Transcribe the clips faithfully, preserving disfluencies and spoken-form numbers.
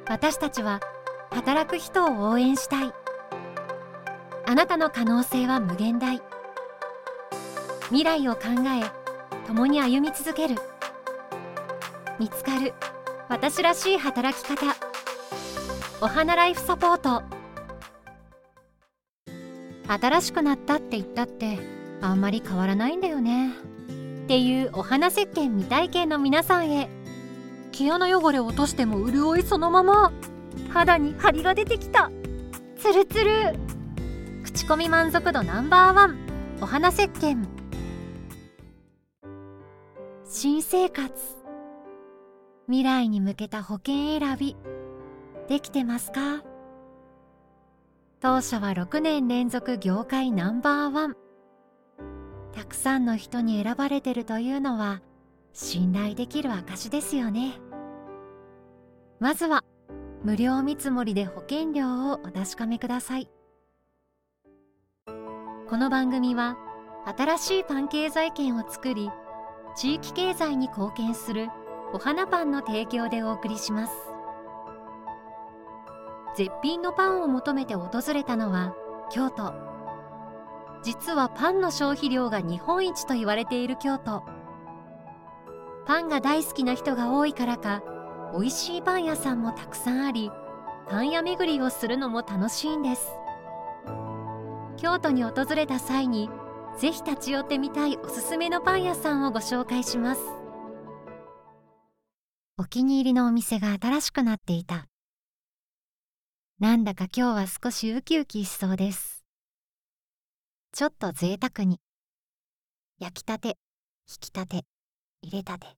私たちは働く人を応援したい。あなたの可能性は無限大。未来を考え、共に歩み続ける。見つかる私らしい働き方。お花ライフサポート。新しくなったって言ったってあんまり変わらないんだよねっていうお花石鹸未体験の皆さんへ。毛穴汚れを落としても潤いそのまま。肌に張りが出てきた。ツルツル。口コミ満足度ナンバーワン、お花石鹸。新生活、未来に向けた保険選びできてますか？当社はろくねん連続業界ナンバーワン。たくさんの人に選ばれてるというのは信頼できる証ですよね。まずは無料見積もりで保険料をお確かめください。この番組は新しいパン経済圏を作り、地域経済に貢献するお花パンの提供でお送りします。絶品のパンを求めて訪れたのは京都。実はパンの消費量が日本一と言われている京都。パンが大好きな人が多いからか、美味しいパン屋さんもたくさんあり、パン屋巡りをするのも楽しいんです。京都に訪れた際にぜひ立ち寄ってみたいおすすめのパン屋さんをご紹介します。お気に入りのお店が新しくなっていた。なんだか今日は少しウキウキしそうです。ちょっと贅沢に、焼きたて、ひきたて、入れたて、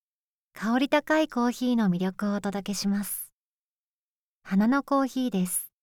香り高いコーヒーの魅力をお届けします。花のコーヒーです。